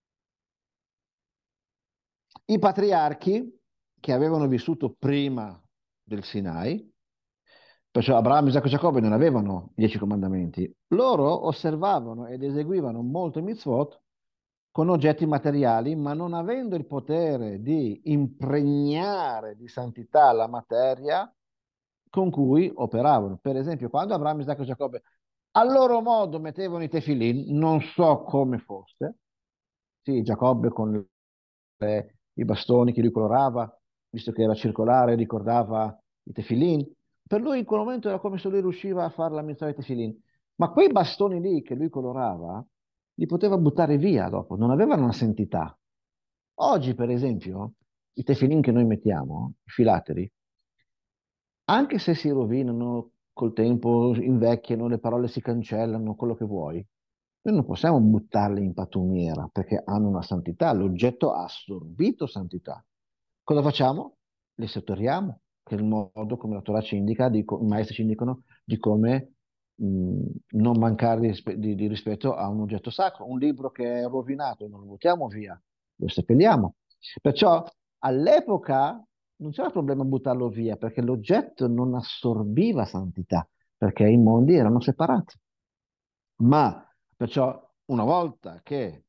i patriarchi che avevano vissuto prima del Sinai, Perciò Abramo, Isacco e Giacobbe non avevano i 10 comandamenti. Loro osservavano ed eseguivano molto mitzvot con oggetti materiali, ma non avendo il potere di impregnare di santità la materia con cui operavano. Per esempio, quando Abramo, Isacco e Giacobbe a loro modo mettevano i tefillin, non so come fosse, sì, Giacobbe con i bastoni che lui colorava, visto che era circolare, ricordava i tefillin. Per lui in quel momento era come se lui riusciva a fare la mitzvah dei tefillin. Ma quei bastoni lì che lui colorava, li poteva buttare via dopo, non avevano una santità. Oggi, per esempio, i tefillin che noi mettiamo, i filateri, anche se si rovinano col tempo, invecchiano, le parole si cancellano, quello che vuoi, noi non possiamo buttarli in pattumiera perché hanno una santità, l'oggetto ha assorbito santità. Cosa facciamo? Li sotterriamo, che è il modo come la Torah ci indica, i maestri ci indicano di come non mancare di rispetto a un oggetto sacro. Un libro che è rovinato, non lo buttiamo via, lo seppelliamo. Perciò all'epoca non c'era problema a buttarlo via perché l'oggetto non assorbiva santità, perché i mondi erano separati. Ma perciò una volta che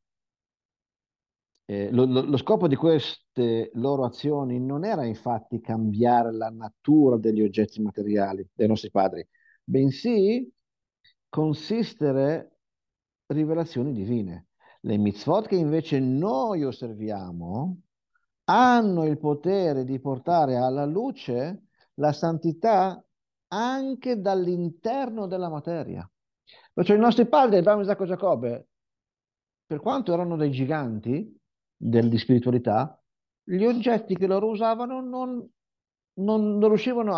lo scopo di queste loro azioni non era infatti cambiare la natura degli oggetti materiali dei nostri padri, bensì consistere rivelazioni divine. Le mitzvot che invece noi osserviamo hanno il potere di portare alla luce la santità anche dall'interno della materia. Perciò i nostri padri, Abramo, Isacco e Giacobbe, per quanto erano dei giganti di spiritualità, gli oggetti che loro usavano non riuscivano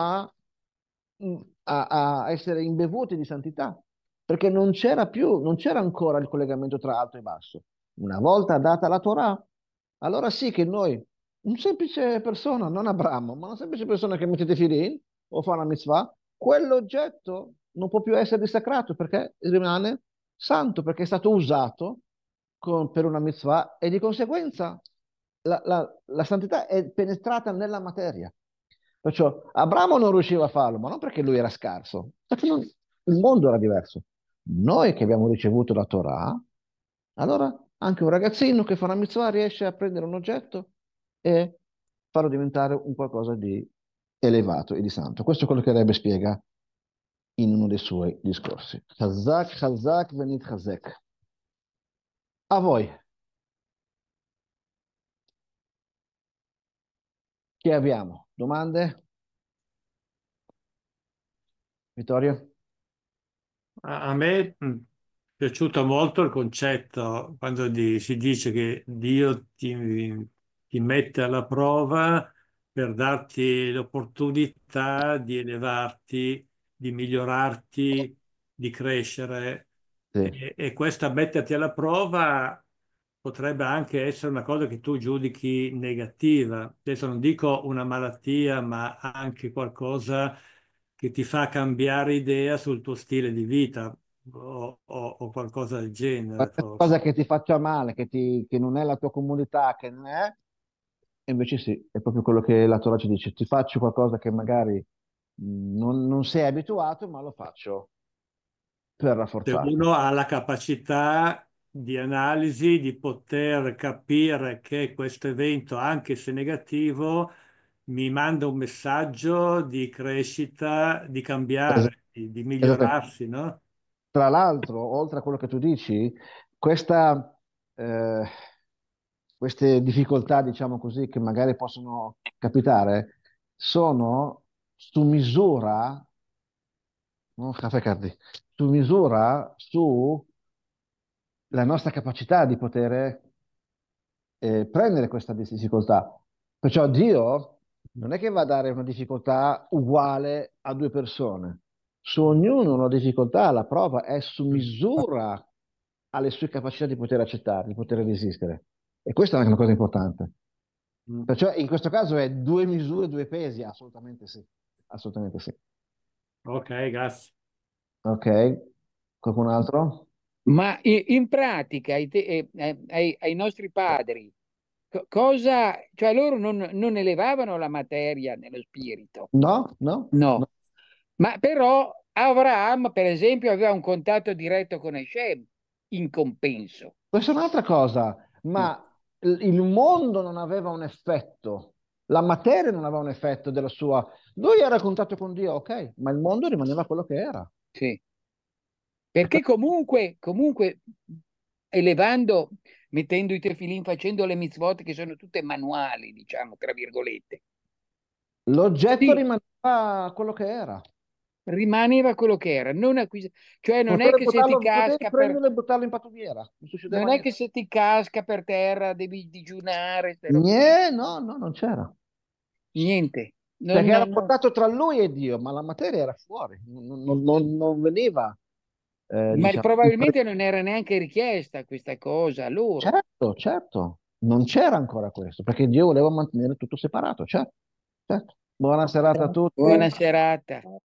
a essere imbevuti di santità, perché non c'era ancora il collegamento tra alto e basso. Una volta data la Torah, allora sì che noi, un semplice persona, non Abramo, ma una semplice persona che mette tefillin o fa una mitzvah, quell'oggetto non può più essere dissacrato perché rimane santo, perché è stato usato per una mitzvah e di conseguenza la santità è penetrata nella materia. Perciò Abramo non riusciva a farlo, ma non perché lui era scarso, perché il mondo era diverso. Noi che abbiamo ricevuto la Torah, allora anche un ragazzino che fa una mitzvah riesce a prendere un oggetto e farlo diventare un qualcosa di elevato e di santo. Questo è quello che Rebbe spiega in uno dei suoi discorsi. Chazak, chazak, venit chazek. A voi, chi abbiamo? Domande? Vittorio? A me è piaciuto molto il concetto quando si dice che Dio ti mette alla prova per darti l'opportunità di elevarti, di migliorarti, di crescere. Sì. E questa metterti alla prova potrebbe anche essere una cosa che tu giudichi negativa. Adesso non dico una malattia, ma anche qualcosa che ti fa cambiare idea sul tuo stile di vita o qualcosa del genere, forse. Qualcosa che ti faccia male, che non è la tua comunità, che non è, e invece sì, è proprio quello che la Torah ci dice, ti faccio qualcosa che magari non sei abituato, ma lo faccio per Se rafforzarti. uno ha la capacità di analisi, di poter capire che questo evento, anche se negativo, mi manda un messaggio di crescita, di Es- cambiare, di Esattamente. migliorarsi, no? Tra l'altro, oltre a quello che tu dici, questa, eh, queste difficoltà, diciamo così, che magari possono capitare, sono su misura, no? Caffè Cardi, su misura sulla nostra capacità di poter prendere questa difficoltà. Perciò Dio non è che va a dare una difficoltà uguale a due persone. Su ognuno una difficoltà, la prova è su misura alle sue capacità di poter accettare, di poter resistere. E questa è anche una cosa importante. Mm. Perciò in questo caso è due misure, due pesi, assolutamente sì. Assolutamente sì. Ok, grazie. Ok, qualcun altro? Ma in pratica ai nostri padri, cosa, cioè loro non elevavano la materia nello spirito? No, no, no. No, Ma però Abraham, per esempio, aveva un contatto diretto con Hashem in compenso. Questa è un'altra cosa, Mm. ma il mondo non aveva un effetto, la materia non aveva un effetto della sua... Lui era in contatto con Dio, ok, ma il mondo rimaneva quello che era. Sì. Perché comunque, elevando, mettendo i tefilin, facendo le mitzvot che sono tutte manuali, diciamo, tra virgolette. L'oggetto Sì, rimaneva quello che era. rimaneva quello che era, cioè non è che se ti Potevi casca prenderlo e buttarlo in pattumiera, non non succedeva è niente. che se ti casca per terra devi digiunare, ste robe qui. No, no, non c'era. Niente. Perché era portato tra lui e Dio, ma la materia era fuori, non veniva, Ma diciamo, probabilmente non era neanche richiesta questa cosa a loro. certo, certo, non c'era ancora questo, perché Dio voleva mantenere tutto separato, certo, certo. Buona serata a tutti. Buona serata.